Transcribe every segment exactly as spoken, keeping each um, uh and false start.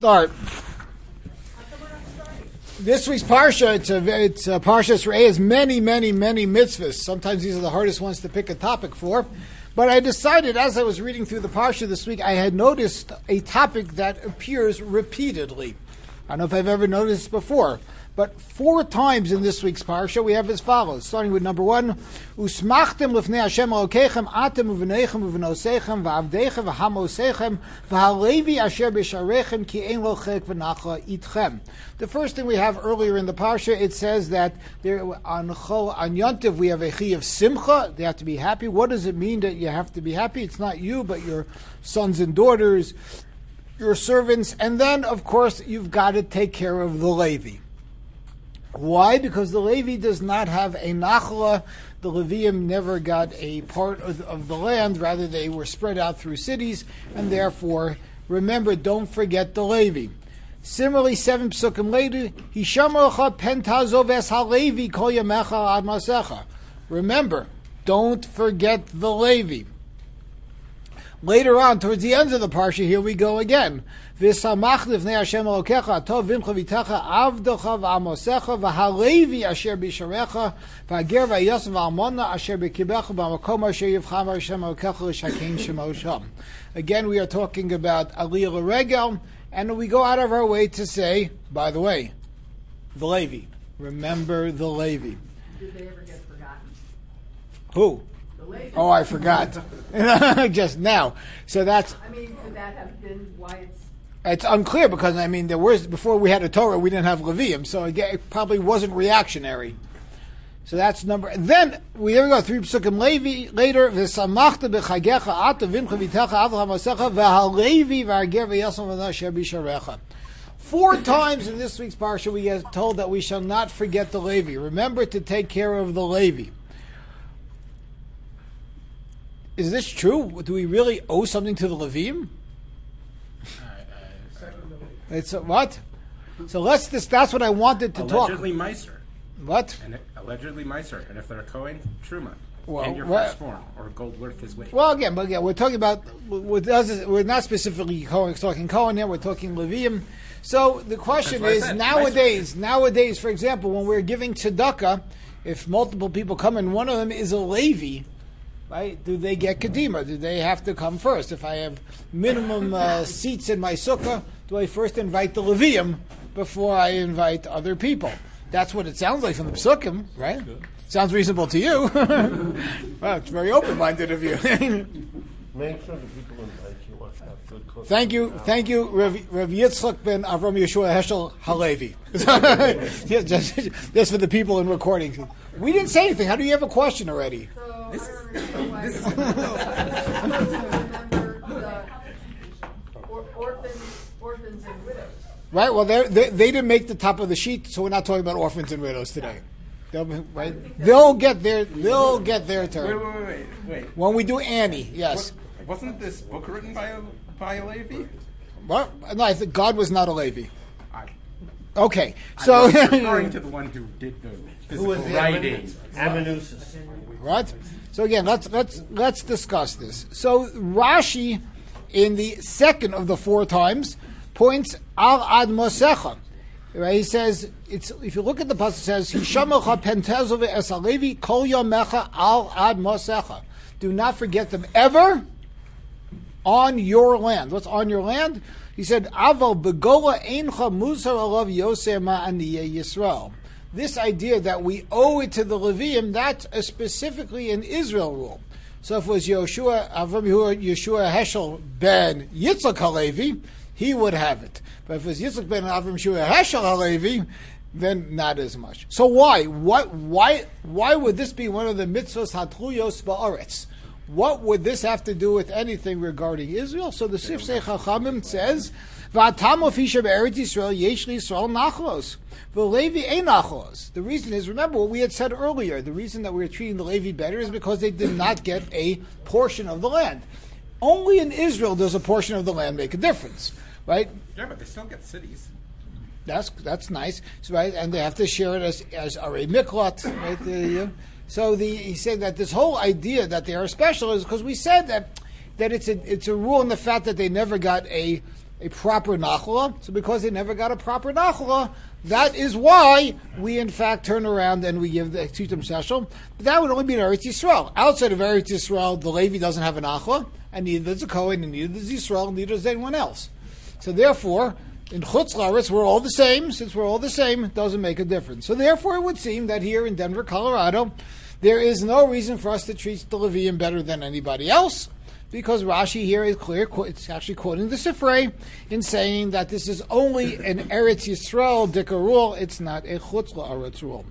Start. This week's parsha, it's a, it's a Parshas Re'eh, has many, many, many mitzvahs. Sometimes these are the hardest ones to pick a topic for. But I decided, as I was reading through the parsha this week, I had noticed a topic that appears repeatedly. I don't know if I've ever noticed this before. But four times in this week's parsha, we have as follows, starting with number one, Usmachtem lifnei Hashem Elokechem, atem uvenechem uvenosechem, va'avdechem v'hamosechem, v'halevi asher b'sharechem, ki ein lo chek v'nacha itchem. The first thing we have earlier in the parsha, it says that there, on Chol, on Yontiv, we have a chi of simcha, they have to be happy. What does it mean that you have to be happy? It's not you, but your sons and daughters, your servants, and then, of course, you've got to take care of the Levi. Why? Because the Levi does not have a nachla. The Levium never got a part of, of the land. Rather, they were spread out through cities, and therefore, remember, don't forget the Levi. Similarly, seven psukim later, Hishamocha pentazov es halevi kol yamecha ad masecha. Remember, don't forget the Levi. Later on, towards the end of the parsha, here we go again. V'samach lifnei Hashem Elokecha, tov vimcha v'techa, avdocha v'amosecha, v'halevi asher b'sharecha, v'ager v'yosem v'almona asher b'kibecha, v'amakom asher yivcham Hashem Elokecha l'shakein shemo sham. Again, we are talking about Aliyah L'Regel, and we go out of our way to say, by the way, the Levi. Remember the Levi. Did they ever get forgotten? Who? Oh, I forgot. Just now. So that's... I mean, could that have been why it's... It's unclear because, I mean, there was, before we had a Torah, we didn't have Levium, so it probably wasn't reactionary. So that's number... Then, we here we go, three psukim Levi, later, V'samachta b'chagecha ata v'imcha v'techa avla ha'masecha v'halevi v'ager v'yasam v'nasher b'sharecha. Four times in this week's parsha we are told that we shall not forget the Levi. Remember to take care of the Levi. Is this true? Do we really owe something to the Levim? It's a, what? So let's. This, that's what I wanted to allegedly talk. Meiser. What? And it, allegedly Meiser, and if they're a Kohen, Truma, well, and your well, firstborn, or gold worth his weight. Well, again, but again, we're talking about. We're, we're not specifically Kohen, talking Kohen here. We're talking Levium. So the question is said, nowadays. Meiser. Nowadays, for example, when we're giving tzedakah, if multiple people come and one of them is a Levi. Right? Do they get Kedima? Do they have to come first? If I have minimum uh, seats in my sukkah, do I first invite the Levium before I invite other people? That's what it sounds like from the Psukim, right? Good. Sounds reasonable to you. Well, it's very open-minded of you. Make sure the people invite you want to have good cooking. Thank you, thank you, Rav, Rav Yitzchak ben Avram Yeshua Heschel Halevi. Yes, just, just for the people in recording. We didn't say anything. How do you have a question already? So, This I is- don't remember why this is- we're supposed to remember the or, orphans, orphans and widows. Right. Well, they they didn't make the top of the sheet, so we're not talking about orphans and widows today. They'll be, right. They'll get their they'll get their Wait, turn wait, wait, wait, wait. when we do Annie. Yes. What, wasn't this book written by a by a Levi? What? No, I think God was not a Levi. I, Okay. I So was referring to the one who did the Who physical was the writing. Amanusis? Right? So again, let's let's let's discuss this. So Rashi, in the second of the four times, points al ad mosecha. Right? He says it's if you look at the passage, it says Hishamecha pentezove es alevi kol yamecha al ad mosecha. Do not forget them ever on your land. What's on your land? He said aval begola eincha musar alav yoser ma'aniyeh Yisrael. This idea that we owe it to the Levium, that's a specifically an Israel rule. So if it was Yeshua, Avram Yeshua Heschel ben Yitzchak HaLevi, he would have it. But if it was Yitzchak ben Avram Yeshua Heschel HaLevi, then not as much. So why? What? Why? Why would this be one of the mitzvahs hatluyos ba'aretz? What would this have to do with anything regarding Israel? So the Sifsei Chachamim says, "V'atamo fisha be'eretz Yisrael yesh Yisrael nachlos, v'levi ein nachlos." The reason is, remember what we had said earlier. The reason that we are treating the Levi better is because they did not get a portion of the land. Only in Israel does a portion of the land make a difference, right? Yeah, but they still get cities. That's that's nice, so, right? And they have to share it as as a miklat, right? The, uh, so the he said that this whole idea that they are special is because we said that that it's a it's a rule in the fact that they never got a a proper nachla. So because they never got a proper nachla, that is why we in fact turn around and we give the Titum Sheshel. But that would only be in Eretz Yisrael. Outside of Eretz Yisrael, the Levi doesn't have a nachla, and neither does a Kohen, and neither does Yisrael, and neither does anyone else. So therefore, in Chutz La'aretz, we're all the same. Since we're all the same, it doesn't make a difference. So therefore, it would seem that here in Denver, Colorado, there is no reason for us to treat the Levium better than anybody else, because Rashi here is clear, it's actually quoting the Sifrei in saying that this is only an Eretz Yisrael Dika rule, it's not a Chutz La'aretz rule.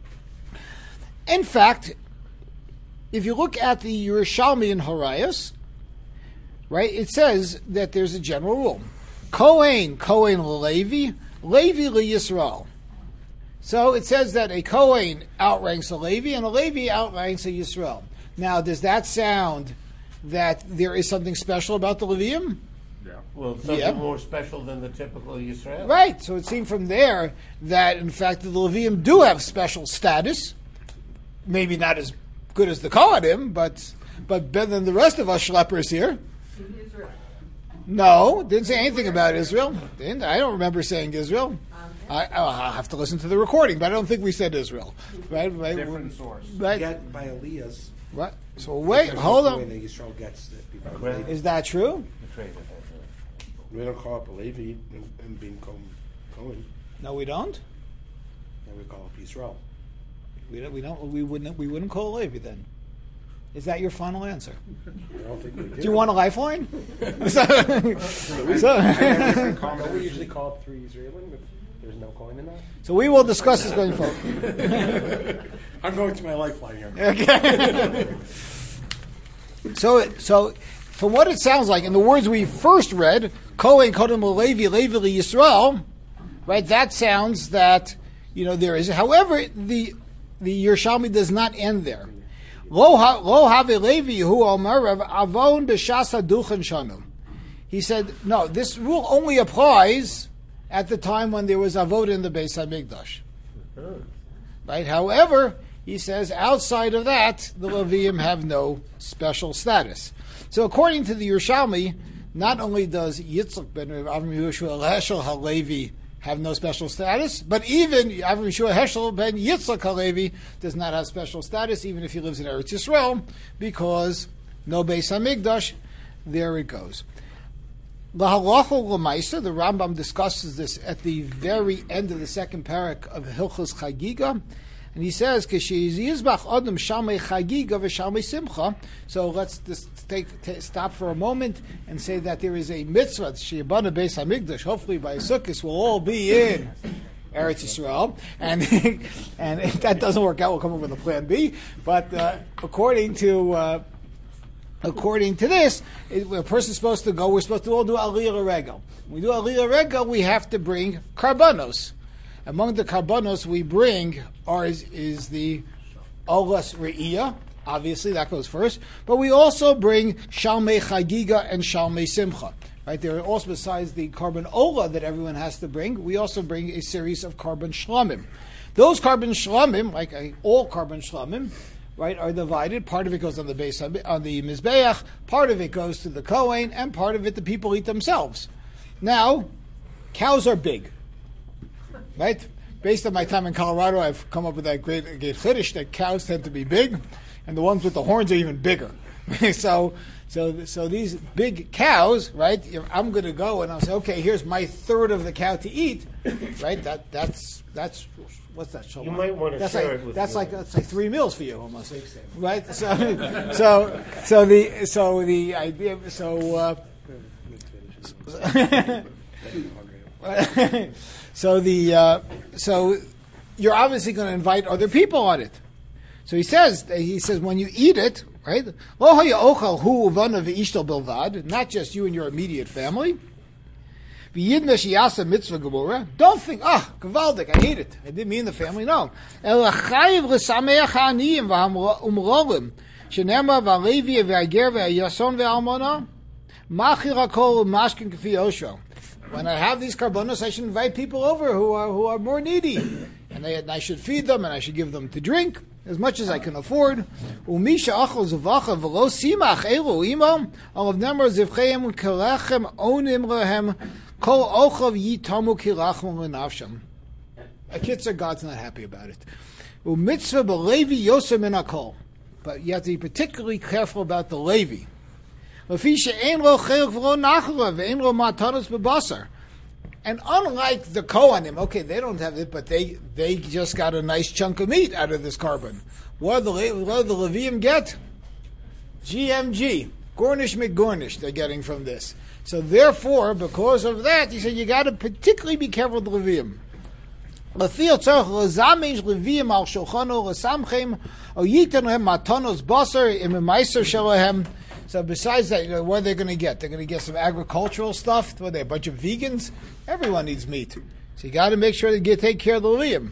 In fact, if you look at the Yerushalmi in Horayos, right, it says that there's a general rule. Kohen, Kohen Levi, Levi LeYisrael. So it says that a Kohen outranks a Levi, and a Levi outranks a Yisrael. Now, does that sound that there is something special about the Levium? Yeah. Well, something Yeah. more special than the typical Yisrael. Right. So it seemed from there that, in fact, the Levium do have special status. Maybe not as good as the Kohanim, but but better than the rest of us schleppers here. In Israel. No, didn't say anything about Israel. Didn't, I don't remember saying Israel. I, I'll have to listen to the recording, but I don't think we said Israel. Right? Right? Different source. Right? Get by Elias. Right. So wait, There's hold no way on. that Yisrael gets it before Well, Levi. Is that true? Betrayed it. We don't call up a Levi and, and being Cohen. No, we don't. And we call up Yisrael. We don't. We don't. We wouldn't. We wouldn't call Levi then. Is that your final answer? I don't think we do. Do you want a lifeline? so, so, Don't we usually call up three Israelim if there's no coin in that? so we will discuss this going forward. I'm going to my lifeline here. Okay. so, so, from what it sounds like, in the words we first read, Kohen Kodem Levi Levi Yisrael, right? That sounds that you know there is. However, the the Yerushalmi does not end there. Lo ha- lo have Levi hu omer avon b'shas haduchen shanu. He said, no, this rule only applies at the time when there was avod in the Beis Hamikdash. Right? However, he says outside of that, the Levium have no special status. So according to the Yerushalmi, not only does Yitzchak ben Avram Yehoshua Heschel HaLevi have no special status, but even Avram Yehoshua Heschel ben Yitzchak HaLevi does not have special status, even if he lives in Eretz Yisrael, because no Beis Hamikdash. There it goes. Lahalacha l'maisa, the Rambam discusses this at the very end of the second parak of Hilchos Chagiga, and he says, "K'sheyizbach adam shamei chagiga v'shamei simcha." So let's just take t- stop for a moment and say that there is a mitzvah sheyabana beis hamikdash. Hopefully, by Sukkot we'll all be in Eretz Yisrael, and and if that doesn't work out, we'll come up with a plan B. But uh, according to uh, According to this, it, a person's supposed to go, we're supposed to all do Aliyah Regel. When we do Aliyah Regel, we have to bring karbanos. Among the karbanos we bring are, is, is the Olas Re'iyah, obviously that goes first, but we also bring Shalmei Chagiga and Shalmei Simcha. Right, there are also, besides the carbon Ola that everyone has to bring, we also bring a series of carbon Shlamim. Those carbon Shlamim, like uh, all carbon Shlamim, right, are divided. Part of it goes on the base on the Mizbeach, part of it goes to the Kohen, and part of it the people eat themselves. Now, cows are big, right? Based on my time in Colorado, I've come up with that great, great chiddush that cows tend to be big, and the ones with the horns are even bigger. so, so, so these big cows, right? I'm going to go and I'll say, okay, here's my third of the cow to eat, right? That that's that's. What's that? So You might want to that's share like, it with That's your- like that's like three meals for you almost, right? So, so, so the so the idea so. Uh, so the uh, so you're obviously going to invite other people on it. So he says he says when you eat it, right? Not just you and your immediate family. Don't think, ah, oh, gewaldig, I hate it. I didn't mean the family, no. When I have these karbonos, I should invite people over who are who are more needy, and, they, and I should feed them, and I should give them to drink as much as I can afford. Umisha achol zavacha v'lo simach elu imo alav nemar zivcheim kalechem onim lehem Kol ochav yitamu kirachmu lenafsham. A kitzur, God's not happy about it. U'mitzvah b'levi yosem min hakol. But you have to be particularly careful about the Levi. Lefi she'en lo chelik v'lo nachla ve'en lo matanos b'basar. And unlike the Kohanim, okay, they don't have it, but they, they just got a nice chunk of meat out of this carbon. What do the, what do the Levium get? G M G, Gornish McGornish, they're getting from this. So therefore, because of that, he said you got to particularly be careful with the Levium. L'fil tzarich l'zamish Levium al shulchano l'samchem o yitan lehem matanos basar im meiser shalahem. So besides that, you know, what are they going to get? They're going to get some agricultural stuff. What are they, a bunch of vegans? Everyone needs meat. So you got to make sure they get take care of the Levium.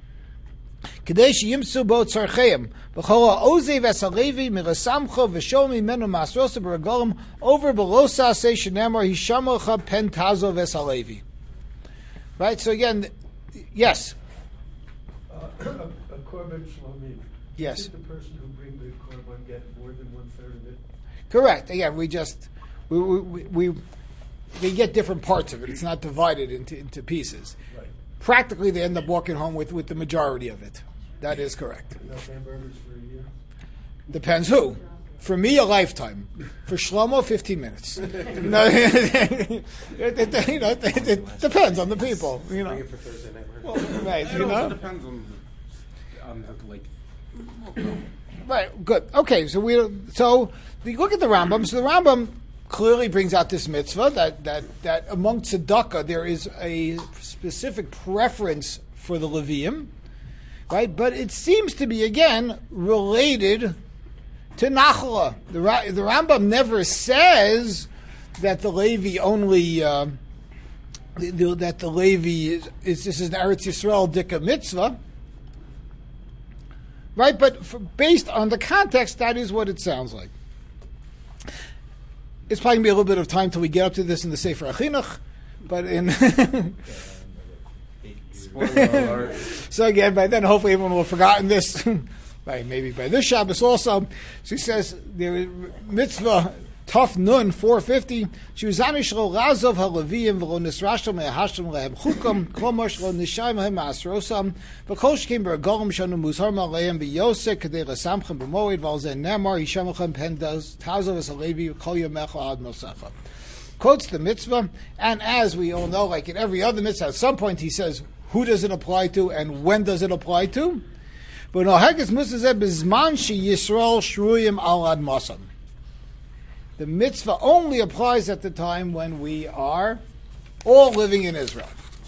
Kadesh yimsu bo tzarcheim v'chol ha'ozei v'esalevi mirasamcho v'shol mimenu masrosa b'regolim over belosa se shenemar hishamelcha pen tazo v'esalevi. Right. So again, yes. Uh, a, a korban shlomim. Yes. Did the person who brings the korban get more than one third of it? Correct. Again, we just we we, we they get different parts of it. It's not divided into into pieces. Right. Practically, they end up walking home with, with the majority of it. That is correct. Enough hamburgers for a year? Depends who. For me, a lifetime. For Shlomo, fifteen minutes. You know, it, it, you know, it, it depends on the people. You know, Bring it for Thursday night. well, right? It You also know, depends on, on the, like, right? Good. Okay, so we so we look at the Rambam. So the Rambam clearly brings out this mitzvah that that that among tzedakah there is a specific preference for the Levium, right? But it seems to be again related to Nachla. The, the Rambam never says that the Levi only uh, the, the, that the Levi is, is this is an Eretz Yisrael dika mitzvah, right? But for, based on the context, that is what it sounds like. It's probably going to be a little bit of time till we get up to this in the Sefer HaChinuch, but in so again, by then hopefully everyone will have forgotten this. By maybe by this Shabbos also. She says there is mitzvah Tuf Nun four fifty. Shuzamish lo razov haLeviyim v'lo nisrashtam le'hashtam lehem chukam klomosh lo nishayim lehem ma'asrosam v'kol shkim b'regolim shanu muzhar ma'aleim b'yosek kadei l'samchem b'moed v'al zen nemar yishamachem pen tazov v'salevi kol yomecha ad mosecha. Quotes the mitzvah, and as we all know, like in every other mitzvah, at some point he says who does it apply to and when does it apply to. But no heges musazeh bizman she Yisrael shruyim al ad masam. The mitzvah only applies at the time when we are all living in Israel.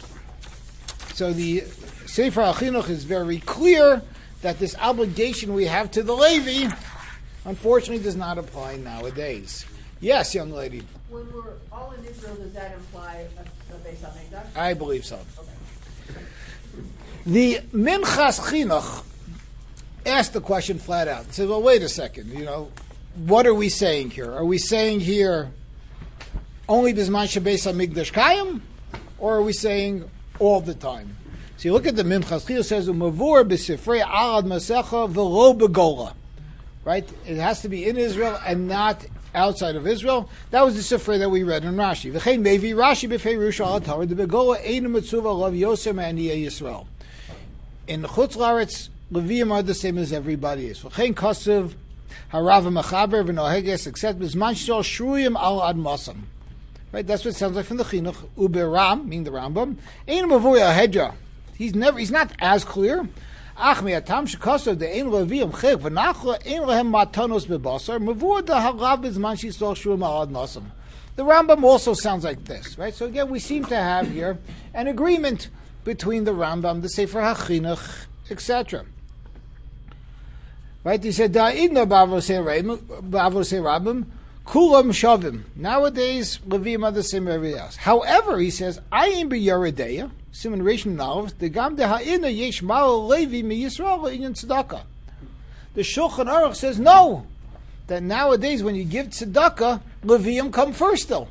So the Sefer HaChinuch is very clear that this obligation we have to the Levi, unfortunately, does not apply nowadays. Yes, young lady. When we're all in Israel, does that imply a, a Beis HaMikdash? I believe so. Okay. The Minchas Chinuch asked the question flat out. Said, well, wait a second, you know, what are we saying here? Are we saying here only Bizman Shebeis HaMikdash Kayim? Or are we saying all the time? So you look at the Minchas Chinuch, says, Umavur b'sifrei alad masecha v'lo b'gola. Right? It has to be in Israel and not outside of Israel. That was the Sifrei that we read in Rashi. V'chein mevi Rashi b'feirush al Torah the begola ein mitzuva lav yosem aniyei Yisrael. In Chutz Laaretz, Levium are the same as everybody is. V'chein kasuv harav mechaber v'noheges except b'zman shel shruyim al ad masam. Right, that's what it sounds like from the Chinuch. Uberam, meaning the Rambam, ein mavuya hedra. He's never. He's not as clear. Ach me'atam shekasov the ein Levium chek v'nachla ein lehem matanos bebasar mavur the harav b'zman shel shruyim al ad masam. The Rambam also sounds like this, right? So again, we seem to have here an agreement between the Rambam, the Sefer HaChinuch, et cetera. Right? He said, "Da'idna b'avosei Rambam, kulam shavim." Nowadays, Levim are the same as everybody else. However, he says, "Ayin b'Yeredeya, Simon Rishon Nalav, degam deha'ina yesh mal Levi mi Yisrael inyan tzedakah." The Shulchan Aruch says no, that nowadays when you give tzedakah, Levim come first still,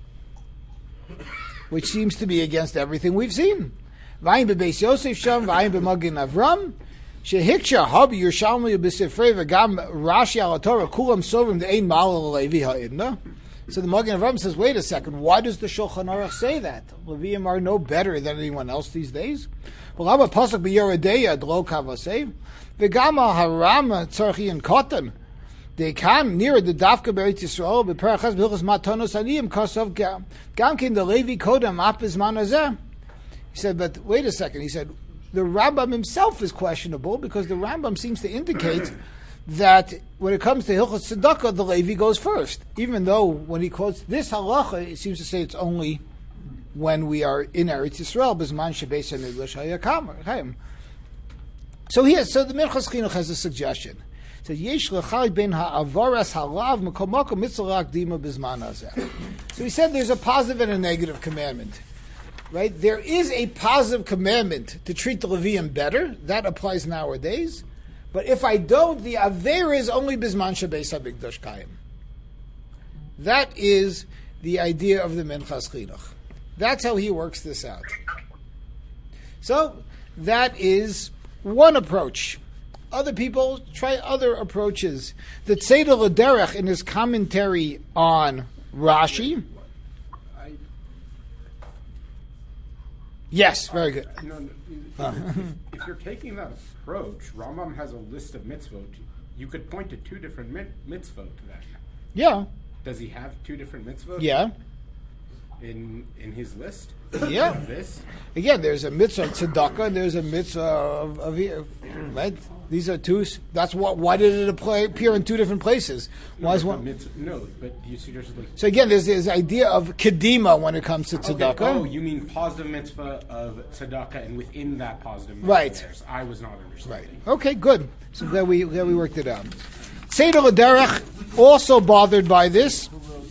which seems to be against everything we've seen. V'ayin b'Beis Yosef sham, v'ayin b'Magen Avram. Shehiksha habi Yerushalmi b'Sifrei v'gam Rashi al Torah kulam sovim de'ein mal Levi ha'idna. So the Magen Avraham says, wait a second, why does the Shulchan Aruch say that? Levium are no better than anyone else these days. V'lama pasuk b'Yeredeya dlo kavasei v'gama haram tzarchi and cotton. They come near the Dafka B'Eretz Yisrael b'Perachas b'Hilchos Matanos Aniyim Kosov Gamkin the Levi Kodam Apis Manazeh. He said, but wait a second. He said, the Rambam himself is questionable because the Rambam seems to indicate that when it comes to Hilchos Tzedakah, the Levi goes first. Even though when he quotes this halacha, it seems to say it's only when we are in Eretz Yisrael, B'Zman Shebeis HaMikdash Hayakam. So here, so the Minchas Chinuch has a suggestion. It says, Yesh l'chal ben ha'avaras halav mekomoko mitzvah dima b'zman hazeh. So he said there's a positive and a negative commandment. Right? There is a positive commandment to treat the Levium better. That applies nowadays. But if I don't, the Aver is only Bizman Shebeis HaMikdash Kayim. That is the idea of the Minchas Chinuch. That's how he works this out. So, that is one approach. Other people try other approaches. The Tzeidah L'Derech in his commentary on Rashi. I, Yes, very good. no, no, if, if you're taking that approach, Rambam has a list of mitzvot. You could point to two different mit- mitzvot to that. Yeah, Does he have two different mitzvot? yeah. In in his list. Yeah. This. Again, there's a mitzvah of tzedakah, and there's a mitzvah of, of right? These are two. That's what. Why did it apply, appear in two different places? Why is No, one? mitzvah, no, but you suggested like. So again, there's this idea of kedima when it comes to tzedakah. Okay. Oh, you mean positive mitzvah of tzedakah, and within that positive mitzvah, Right. there's- I was not Right. understanding. Okay. Good. So glad we glad we worked it out. Seder L'Derech also bothered by this.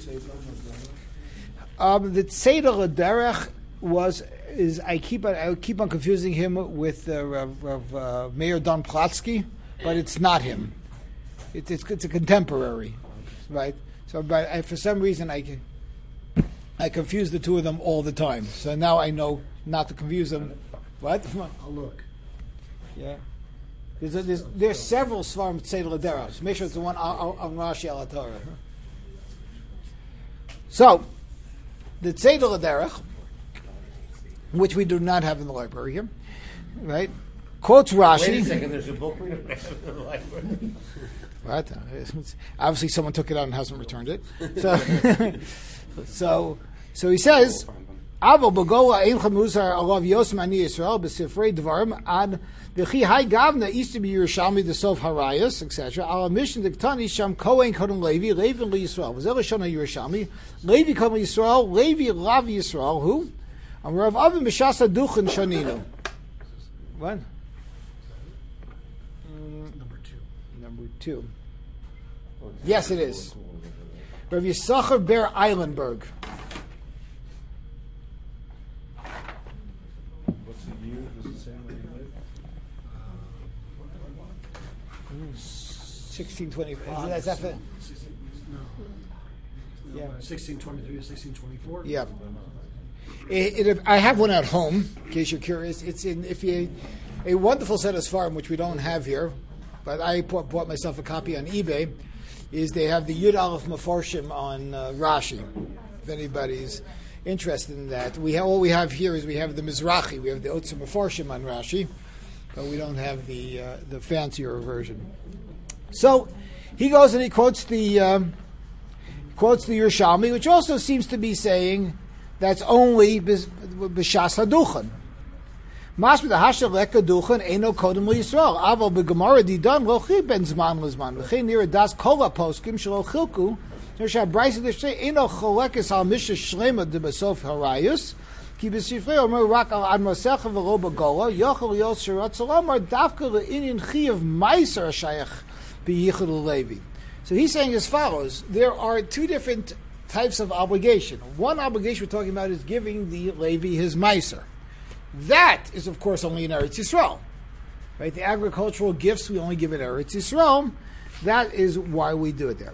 Um, the Tzeidah L'Derech was is I keep on I keep on confusing him with uh, Rav, Rav, uh, Mayor Don Platsky, but it's not him. It, it's it's a contemporary, right? So, but I, for some reason I can- I confuse the two of them all the time. So now I know not to confuse them. What? I'll look. Yeah. There's, a, there's, there's several Svarim Tzeidah L'Derech. So make sure it's the one on, on Rashi al Torah. So, the Tzeidah L'Derech, which we do not have in the library here, right? Quotes Rashi. Wait a second, there's a book we don't have in the library. Right. Obviously, someone took it out and hasn't returned it. So, so, so he says, "Avo b'gola ein chamuzar alav yosem ani Yisrael b'sifrei dvarim ad v'chi hai gavna used to be Yerushalmi the sof harayas et cetera. Al mission diktani sham kohen kodem Levi Levi li Yisrael v'zel shana Yerushalmi Levi kodem Yisrael Levi lav Yisrael who am Rav Avim b'shas haduchen shaninu." What? Number two. Number two. Yes, it is. Rav Yisachar Ber Eilenberg. What's the year? Does it say when he lived? sixteen twenty-four. Is that it? Yeah. sixteen twenty-three to sixteen twenty-four? Yeah. It, it, I have one at home, in case you're curious. It's in if you a wonderful set of Sfarim, which we don't have here, but I bought, bought myself a copy on eBay. Is they have the Yud Aleph Mefarshim on uh, Rashi. If anybody's interested in that, we have, all we have here is we have the Mizrahi, we have the Otzer Mefarshim on Rashi, but we don't have the uh, the fancier version. So he goes and he quotes the um, quotes the Yerushalmi, which also seems to be saying that's only b'shas haduchen. Mas with the hashel leka duchen eno kodem liyisrael. Aval b'gemara didan lochi ben zman lezman. V'chein nira das kol poskim shelo chilku. There's brayso that say eno cholekes al misha shlema de besof harayus. Ki b'sifrei omer rak al ad masecha v'lo b'gola yochel yos shirat salomar davka le'inyan chiyav meiser hashayach b'yichud levi. So he's saying as follows: there are two different types of obligation. One obligation we're talking about is giving the Levi his meiser. That is, of course, only in Eretz Yisrael. Right? The agricultural gifts we only give in Eretz Yisrael. That is why we do it there.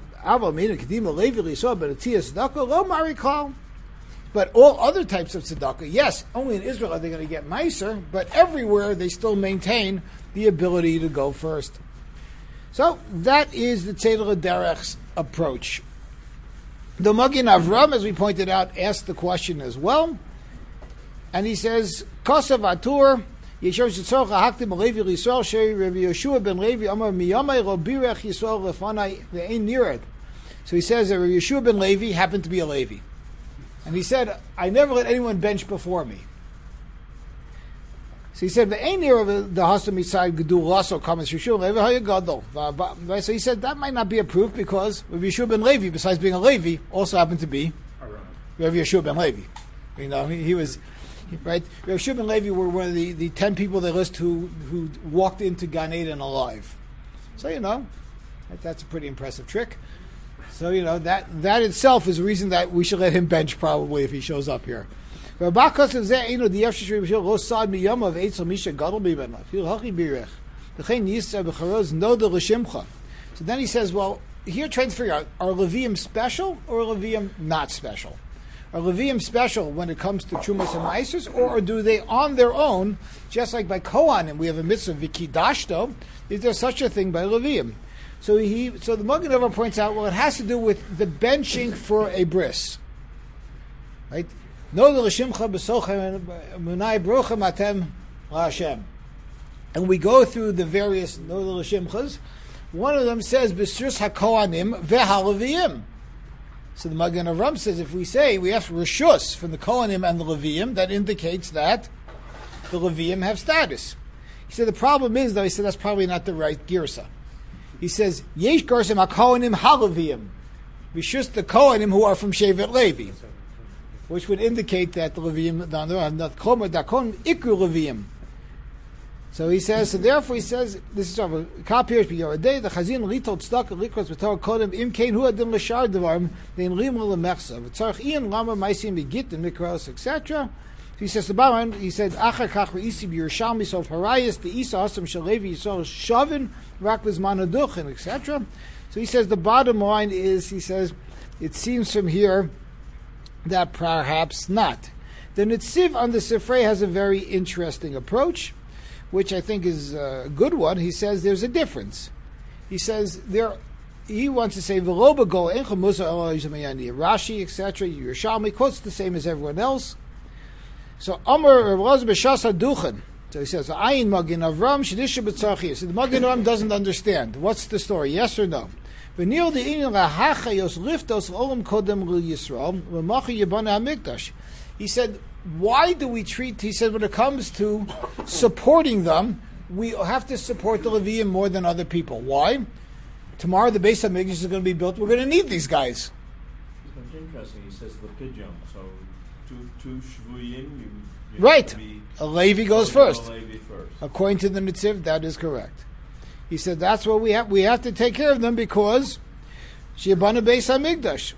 But all other types of tzedakah, yes, only in Israel are they going to get meiser, but everywhere they still maintain the ability to go first. So that is the Tzeidah L'Derech's approach. The Magen Avram, as we pointed out, asked the question as well. And he says, Kosav Atur, Yeshua Shetzorach Haktim Levi Yisrael Shei Rabbi Yeshua ben Levi Amar Miyamai Ro Birech Yisrael Lefanai Ve'ein Nired. So he says that Rabbi Yeshua ben Levi happened to be a Levi. And he said, I never let anyone bench before me. So he said, Ve'ein Nired the Hasam Mitzad Gedul Lasso Kamas Yeshua Levi Hayagadol. So he said, that might not be a proof because Rabbi Yeshua ben Levi, besides being a Levi, also happened to be Rabbi Yeshua ben Levi. You know, he, he was... Right, Rav Shimon and Levi were one of the, the ten people they list who who walked into Gan Eden alive. So you know, that, that's a pretty impressive trick. So you know that that itself is a reason that we should let him bench probably if he shows up here. So then he says, well, here trying to figure out, are Levium special or Levium not special? Are Levium special when it comes to Trumas and Maasros, or do they on their own, just like by Kohanim, we have a mitzvah Vikidashto, is there such a thing by Levium? So he, so the Magen Avram points out, well, it has to do with the benching for a bris. Right? No the L'shimcha b'sochem munai brochem atem la'Hashem. And we go through the various no the L'shimchas. One of them says, B'srus HaKohanim ve'ha-Leviim. So the Magen Avram says, if we say we have Rishus from the Kohanim and the Leviim, that indicates that the Leviim have status. He said the problem is, though, he said that's probably not the right girsa. He says, Yesh Garsim HaKohanim ha-Leviim. Rishus the Kohanim who are from Shevet Levi, which would indicate that the Leviim, not Kohanim, the Kohanim Iku Leviim. So he says, so therefore he says, this is a Kapirish B'Yoradei, the Chazin Litol Tzedakah Likros B'Torah Kodem Im Kein Hu Adim L'Shar Devarim Dein Rim L'Mechsa V'Tzarech Ian Lama Maisim B'Git and Mikros et cetera. So he says the bottom. He said Achar Kach Reisi B'Yerushalmi Sof Harayis the Isa Hasam Shalevi Yisrael Shavin Rak L'Zman Aduchin et cetera. So he says the bottom line is, he says, it seems from here that perhaps not. The Netziv on the Sifrei has a very interesting approach, which I think is a good one. He says there's a difference. He says there. He wants to say V'lo go encha musa Rashi et cetera. Yerushalmi quotes the same as everyone else. So Amar Rav B'Shas Haduchen. So he says Ayin Magen Avram Shedisha B'Tzarchi. So the Magen Avram doesn't understand. What's the story? Yes or no? V'nil the Inyan LaHachayos Liftos Olam Kodem L'Yisrael V'Machi Yibana HaMikdash. He said, why do we treat, he said, when it comes to supporting them, we have to support the Levium more than other people. Why? Tomorrow the Beis HaMikdash is going to be built. We're going to need these guys. It's interesting. He says the pidyon. So two, two shvuyim. You, you right. A Levi goes first. A Levi first. According to the Netziv, that is correct. He said that's what we have. We have to take care of them because Sheyabana Beis HaMikdash.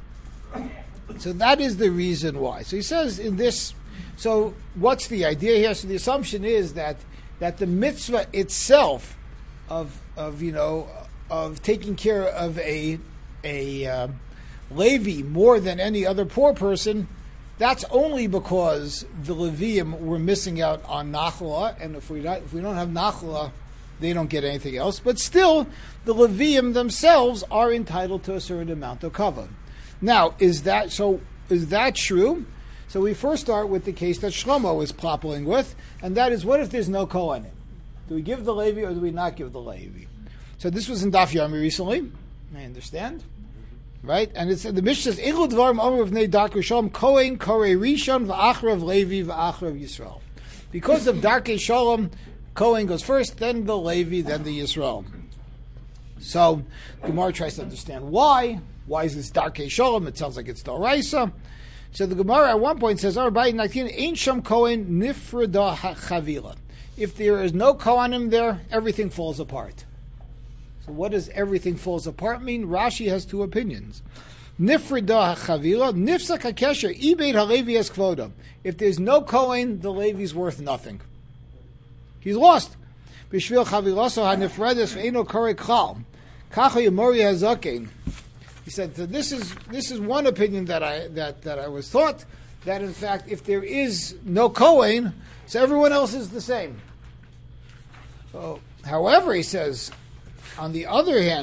So that is the reason why. So he says in this, so what's the idea here? So the assumption is that that the mitzvah itself of of you know of taking care of a a uh, Levi more than any other poor person, that's only because the Levium were missing out on Nachla, and if we not, if we don't have Nachla, they don't get anything else. But still, the Levium themselves are entitled to a certain amount of kavod. Now, is that so? Is that true? So we first start with the case that Shlomo is plopping with, and that is, what if there's no Kohanim? Do we give the Levi or do we not give the Levi? So this was in Daf Yomi recently. I understand, right? And it's the Mishnah says, "Ilu dvarim omer v'nei Darkei Shalom Kohen korei Rishon v'achrav Levi v'achrav Yisrael." Because of Darkei Shalom, Kohen goes first, then the Levi, then the Yisrael. So Gemara tries to understand why. Why is this Darkei Shalom? It sounds like it's Doraisa. So the Gemara at one point says, Ain't Sham Kohen Nifrada Chavila. If there is no Kohanim there, everything falls apart. So what does everything falls apart mean? Rashi has two opinions. Nifrada Chavila, Nifsak HaKesher, Ibeit HaLevi Es Kvoda. If there's no Kohen, the Levi's worth nothing. He's lost. B'shvil Chavilaso HaNifredes Ve'eno Korei Klal. Kacha Yemori HaZakein. He said, so this is this is one opinion that I that, that I was taught, that in fact if there is no Kohen, so everyone else is the same. So, however, he says, on the other hand,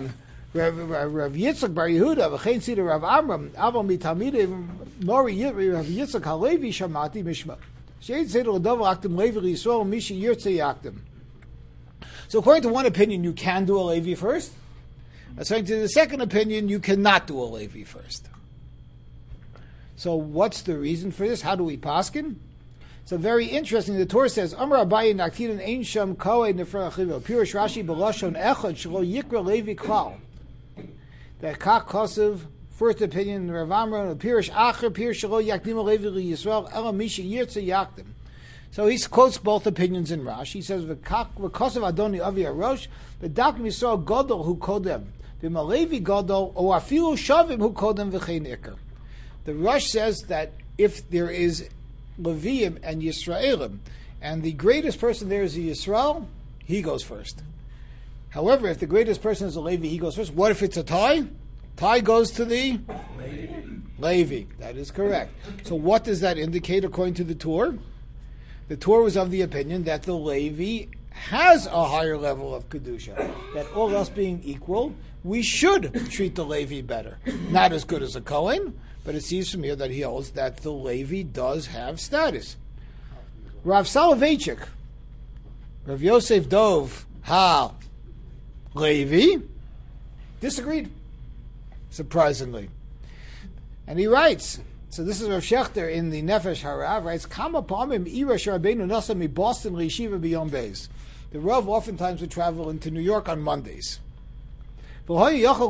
Rav, Rav, Rav Yitzchak Bar Yehuda, v'chein tzida Rav Amram, aval mitalmidei Mori Yit- Rav Yitzchak Halevi Shamati Mishma. Shein tzida l'dover aktim Levi Yisrael Mishi Yirtzei Yaktim. So according to one opinion, you can do a Levi first. According to the second opinion, you cannot do a Levi first. So what's the reason for this? How do we paskin? So very interesting. The Torah says, Amar Abaye Naktidan Ein Sham Kohen Nefra Achiva. Pirish Rashi B'Lashon Echad Shelo Yikra Levi Klal. That Kach Kosev, first opinion, Rav Amram, Pirish Acher, Pirish Shelo Yakdim Levi Yisrael, Ela Misha Yirtze Yakdim. So he quotes both opinions in Rashi. He says, V'Kach V'Kosev Adoni Avi Arosh, V'Dakim Yisrael Godol Hu Kodem, V'Malevi Godol, O Afilu Shavim Hu Kodem V'Chein Iker. The Rosh says that if there is Leviim and Yisraelim, and the greatest person there is a Yisrael, he goes first. However, if the greatest person is a Levi, he goes first. What if it's a tie? Tie goes to the Levi. Levi. That is correct. So what does that indicate according to the Torah? The Torah was of the opinion that the Levi has a higher level of Kedusha. That all else being equal, we should treat the Levi better. Not as good as a Kohen, but it seems from here that he holds that the Levi does have status. Rav Soloveitchik, Rav Yosef Dov Ha Levi, disagreed, surprisingly. And he writes, so this is Rav Shechter in the Nefesh Harav, writes, Kama Pamim Ira Sharabenu Nasa Mi Boston Yeshiva B'Yom Beis. The Rav oftentimes would travel into New York on Mondays. He'd have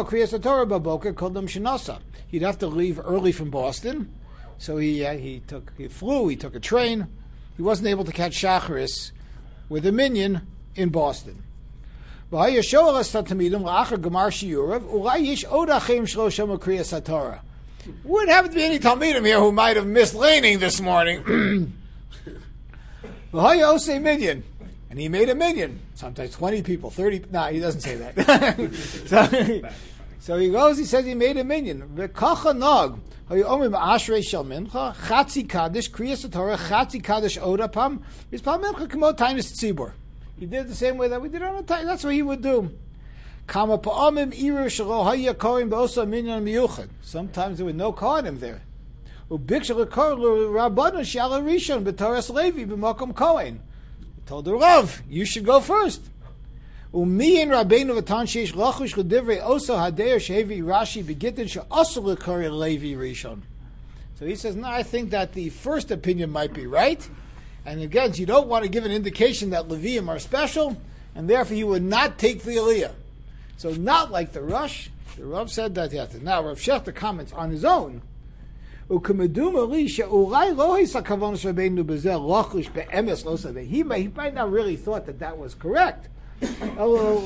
to leave early from Boston, so he uh, he took he flew, he took a train. He wasn't able to catch Shacharis with a minyan in Boston. Would happen to be any Talmidim here who might have missed laning this morning. Minyan. And he made a minyan. Sometimes twenty people, thirty. No, nah, he doesn't say that. so, so he goes, he says he made a minyan. V'kacha nog. Ha'yomim ashrei shel mincha. Chatzi kaddish. Kriyas Torah. Chatzi kaddish odapam. Mispal mincha kamo tainis tzibur. He did it the same way that we did on the time. That's what he would do. Kama pa'amim iru shelo haya kohen b'osa minyan miyuchad. Sometimes there were no kohenim there. U'bikshal l'kor l'rabbanu shala rishon b'toras Levi b'mokom kohen. Told the Rav, you should go first. Umi and Rabbeinu v'tan sheish lachush l'divrei oso hadeir shehevi Rashi begitin she'oso l'kori Levi rishon. So he says, no, I think that the first opinion might be right. And again, you don't want to give an indication that Leviim are special, and therefore you would not take the Aliyah. So not like the Rush. The Rav said that. Yeah. Now Rav Shechter comments on his own. He might, he might not really thought that that was correct. Just that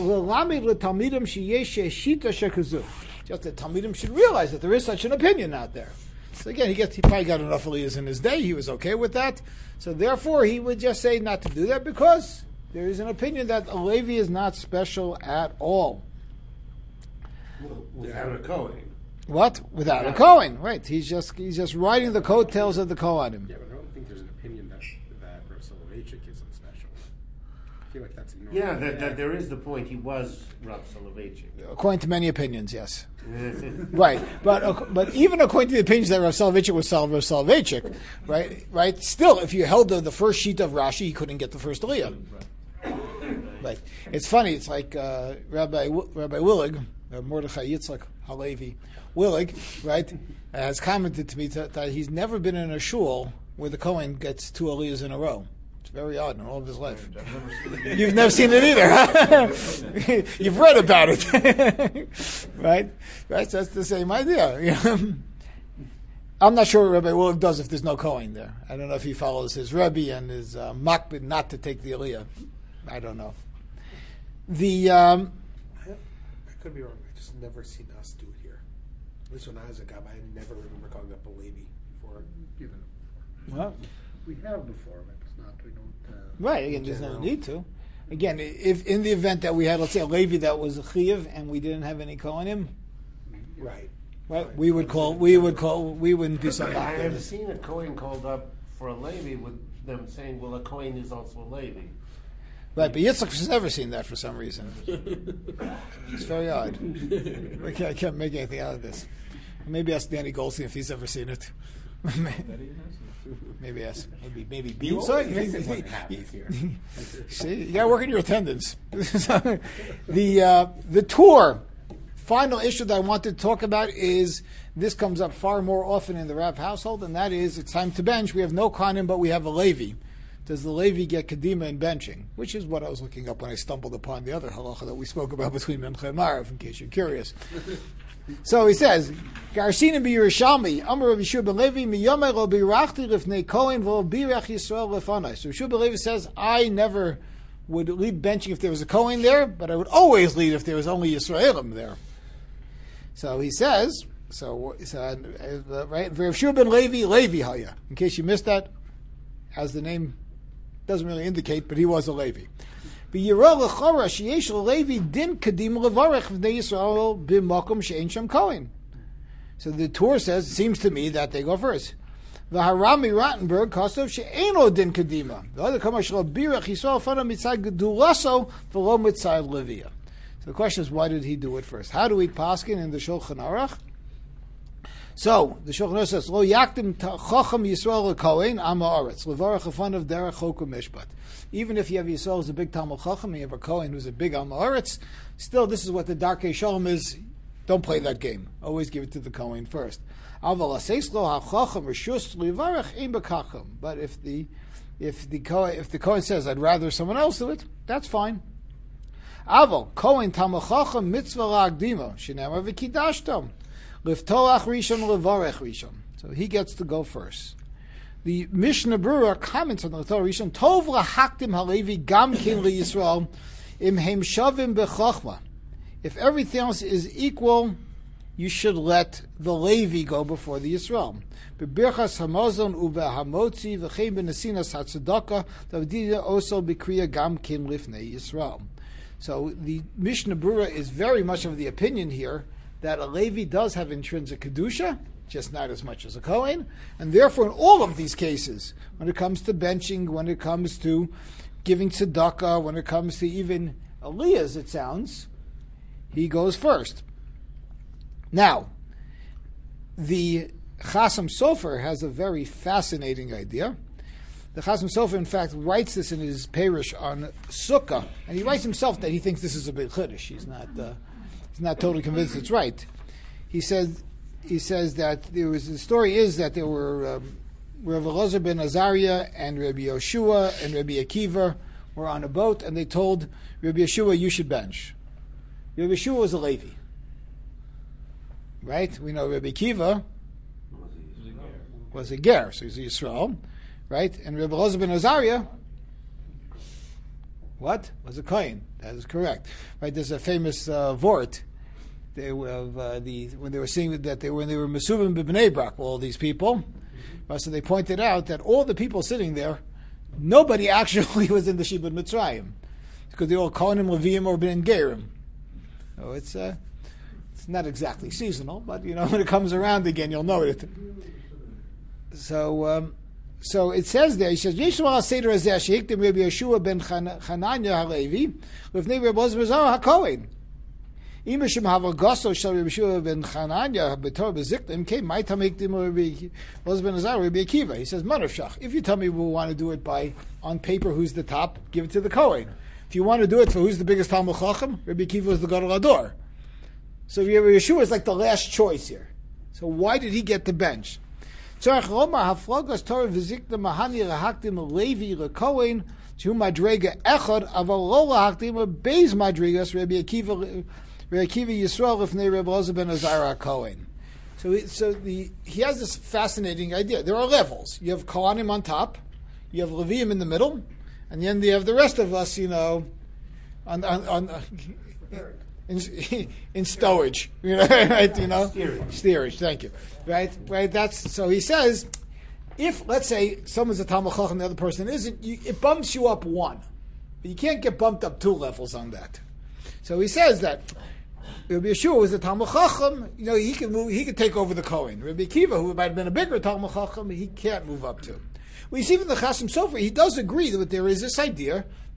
Talmidim should realize that there is such an opinion out there. So again, he gets he probably got enough aliyahs in his day. He was okay with that. So therefore, he would just say not to do that because there is an opinion that a Levi is not special at all. Without a Kohen. What? Without a Kohen, right? He's just he's just riding the coattails of the Kohanim. Yeah, but I don't think there's an opinion that that Rav Soloveitchik isn't special. I feel like that's ignored. Yeah, that, that there is the point. He was Rav Soloveitchik. According to many opinions, yes. Right, but uh, but even according to the opinions that Rav Soloveitchik was Rav Soloveitchik, right? Right. Still, if you held the, the first sheet of Rashi, he couldn't get the first aliyah. Right. It's funny. It's like uh, Rabbi Rabbi Willig, uh, Mordechai Yitzchak Halevi Willig, right, has commented to me that, that he's never been in a shul where the Kohen gets two aliyahs in a row. It's very odd in all of his life. You've never seen it either, huh? You've read about it, right? Right. So that's the same idea. You know? I'm not sure what Rabbi Willig does if there's no Kohen there. I don't know if he follows his Rebbe and his uh, makbid not to take the aliyah. I don't know. The um, I, I could be wrong. I just never seen us do it here. At least when I was a guy, I never remember calling up a Levi before. Given well, we have before, but it's not. We don't. Uh, right. Again, there's no need to. Again, if in the event that we had, let's say, a Levi that was a Chiyav and we didn't have any Kohanim, Right. right? We would call. We would call. We wouldn't be so. I have seen a Kohen called up for a Levi with them saying, well, a Kohen is also a Levi. Right, but Yitzchak has never seen that for some reason. It's very odd. I can't, I can't make anything out of this. Maybe ask Danny Goldstein if he's ever seen it. Maybe ask. Maybe maybe Bean. You Sorry, always miss it when it happens here. See, you got to work on your attendance. the uh, the tour. Final issue that I wanted to talk about is this comes up far more often in the Rav household, and that is it's time to bench. We have no Kohanim, but we have a Levi. Does the Levi get Kedima in benching? Which is what I was looking up when I stumbled upon the other halacha that we spoke about between Memcha and Marav, in case you're curious. So he says, Garsinim bi Yerushalmi, Amar Rav Yeshua ben Levi, miyomer lo birachti lifnei Kohen v'lo birach Yisrael lefanai. So Yeshua ben Levi says, I never would lead benching if there was a Kohen there, but I would always lead if there was only Yisraelim there. So he says, so, so uh, right, Rav Yeshua ben Levi, Levi haya. In case you missed that, as the name doesn't really indicate, but he was a Levi. So the Torah says, it seems to me that they go first. The Harami Rottenberg Kosov she'eno din kadima. The other kamar shel birach Yisrael fana mitzad gedulaso v'lo mitzad levia. So the question is, why did he do it first? How do we paskin in the Shulchan Aruch? So the Shulchan Aruch says, "Lo yakdim chacham Yisrael lekohen am haaretz levarach afanav derech chok u'mishpat." Even if you have Yisrael as a big Talmud Chacham, and you have a Kohen who's a big Am Haaretz, still this is what the Darkei Shalom is. Don't play that game. Always give it to the Kohen first. But if the if the Kohen, if the Kohen says, I'd rather someone else do it, that's fine. Aval Kohen Talmud Chacham mitzvah la'agdimo shenamar v'kidashtom liftolach rishon levarech rishon. So he gets to go first. The Mishnah Berurah comments on the Torah Rishon, Tov lahaktim halevi gam kin liyisrael im hem shavim bechachma. If everything else is equal, you should let the Levi go before the Yisrael. Bebirchas hamazon uvehamotzi v'chein benesinas hatzedakah davdida also b'kriya gam kin lifnei Yisrael. So the Mishnah Berurah is very much of the opinion here that a Levi does have intrinsic kedusha, just not as much as a Kohen, and therefore in all of these cases, when it comes to benching, when it comes to giving tzedakah, when it comes to even aliyahs, it sounds, he goes first. Now, the Chasam Sofer has a very fascinating idea. The Chasam Sofer, in fact, writes this in his Perush on Sukkah, and he writes himself that he thinks this is a big chiddush. He's not, uh, he's not totally convinced it's right. He says. He says that there was the story is that there were um, Rav Elazar ben Azariah and Rabbi Yoshua and Rabbi Akiva were on a boat, and they told Rabbi Yoshua, you should bench. Rabbi Yoshua was a Levi, right? We know Rabbi Akiva was a ger, so he's a Yisrael, right? And Rabbi Elazar ben Azariah, what was a Kohen? That is correct, right? There's a famous uh, vort. They were uh, the when they were seeing that they when they were Mesuvim b'Bnei Brak, all these people. Uh, so they pointed out that all the people sitting there, nobody actually was in the Shibud Mitzrayim, because they all Kohanim, Leviim, or Ben Gerim. So it's uh, it's not exactly seasonal, but you know when it comes around again, you'll know it. So um, so it says there. He says Yeshua Seder Azeh Shehikdim Rabbi Yeshua ben Chananya Halevi Lifnei Rabbi Elazar ben HaKohen. Even if Havagoso shall Rabbi Yeshua ben Chananya betor beziklim came, my tamikdim Rabbi Elazar ben Azariah Rabbi Akiva. He says, Manavshach. If you tell me we want to do it by on paper, who's the top? Give it to the Kohen. If you want to do it for who's the biggest Talmud Chacham, Rabbi Akiva is the Gadol Hador. So Rabbi Yeshua is like the last choice here. So why did he get the bench? Tzarech Roma haflogas Torah v'ziklim mahani lahakdim Levi leKohen Shu madrega echad aval lo lahakdim beis madregas Rabbi Akiva. Rabbi Akiva Yisrael Lifnei Rabbi Elazar ben Azariah Kohen. So, so the he has this fascinating idea. There are levels. You have Kohanim on top, you have Leviim in the middle, and then you have the rest of us, you know, on on, on uh, in, in stowage, you know, right? You know, steerage. steerage. Thank you. Right, right. That's so. He says, if let's say someone's a Talmud Chacham and the other person isn't, you, it bumps you up one, but you can't get bumped up two levels on that. So he says that Rabbi Yeshua was a Talmud Chacham. You know, he can move. He can take over the Kohen. Rabbi Akiva, who might have been a bigger Talmud Chacham, he can't move up to. Well, you see, from the Chasam Sofer, he does agree that there is this idea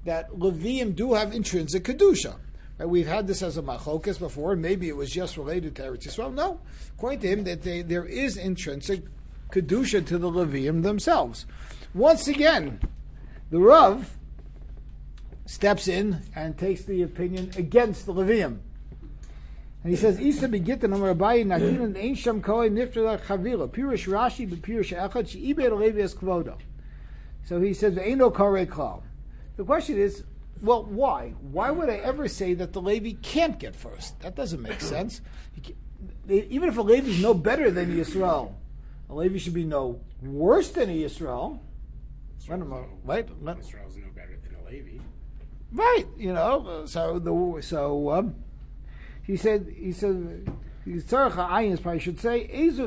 that Levium do have intrinsic kedusha. Right? We've had this as a machlokas before. Maybe it was just related to Eretz Yisrael. No, according to him, that they, there is intrinsic kedusha to the Levium themselves. Once again, the Rav steps in and takes the opinion against the Levium. And he says, Isa begitin amar Abaye nakin ein sham koi nifter chavila pirush Rashi b'pirush echad she'ibed levi es kvodo. So he says, "Ve'eno karei klal." The question is, well, why? Why would I ever say that the Levi can't get first? That doesn't make sense. Even if a Levi is no better than Yisrael, a Levi should be no worse than a Yisrael. Right? Israel's no better than a Levi. Right? You know. So the so. Um, He said, he said, I should say,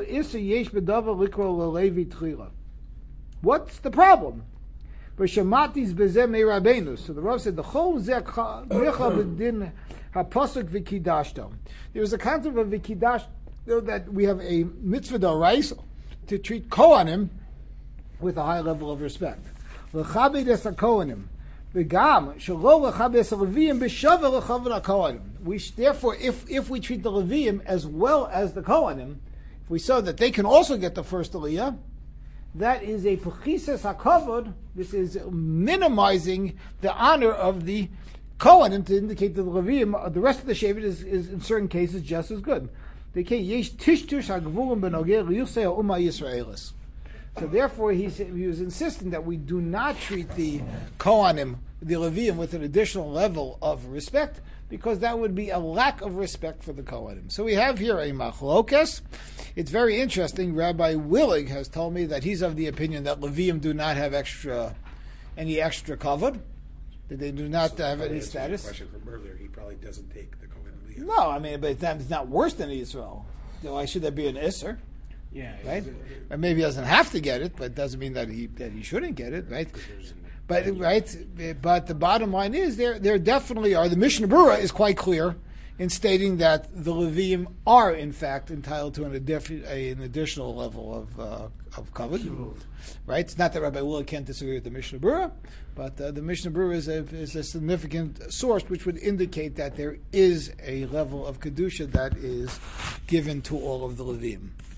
what's the problem? So the Rav said, there is a concept of vikidash that we have a mitzvah d'oraisa to treat Kohanim with a high level of respect. We therefore, if if we treat the Levium as well as the Kohanim, if we saw that they can also get the first Aliyah, that is a pechises hakavod. This is minimizing the honor of the Kohanim to indicate that the Levium, the rest of the Shevet is, is in certain cases just as good. So therefore, he, he was insisting that we do not treat the Kohanim, the Levium, with an additional level of respect, because that would be a lack of respect for the Kohanim. So we have here a machlokas. It's very interesting. Rabbi Willig has told me that he's of the opinion that Levium do not have extra, any extra kavod, that they do not So have to any answer your status. question from earlier, he probably doesn't take the Kohen Levi. No, I mean, but it's not, it's not worse than Israel. Why should there be an Isser? Yeah. Right? Or maybe he doesn't have to get it, but it doesn't mean that he that he shouldn't get it, right? But right, but the bottom line is there there definitely are. The Mishnah Berurah is quite clear in stating that the Levium are in fact entitled to an, adif- a, an additional level of uh, of kavod. Right? It's not that Rabbi Willig can't disagree with the Mishnah Berurah, but uh, the Mishnah Berurah is a, is a significant source which would indicate that there is a level of kedusha that is given to all of the Levium.